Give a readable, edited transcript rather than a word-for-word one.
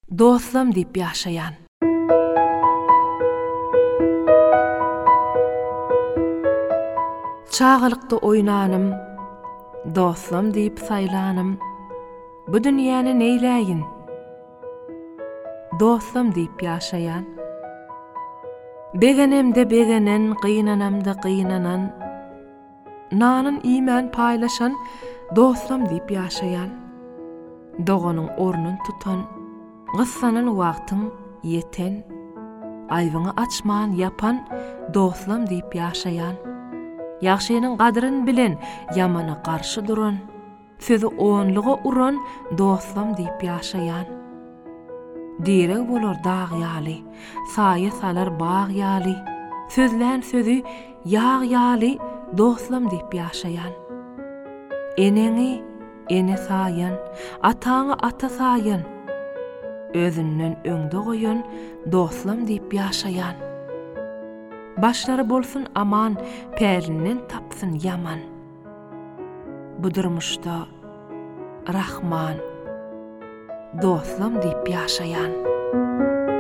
dostum diýip ýaşaýan. Çağılykda oýnanım, dostum diýip saýlanım. Bu dünýäni neýläýin? Dostum diýip ýaşaýan. Begenemde begenen, gynanamda gynanan, nanyn iýmän paýlaşan dostum diýip ýaşaýan. Doganyň ornun tutan, gyssanan wagtyň ýeten, aýbyňy açman yapan dostum diýip ýaşaýan. Ýaxşynyň gadryn bilen, ýamana garşy duran, sözü onluga uran dostum diýip ýaşaýan. Direk bolar dağ ýaly, saýy salar bağ ýaly, sözlän sözü ýağ ýaly dostum diýip ýaşaýan. Eneňi ene saýan, ataňy ata saýan, özünden öňde goýan dostum diýip ýaşaýan. Başlary bolsun aman, pälinden tapsyn yaman. Bu durmuşda Rahman dostum diýip ýaşaýan.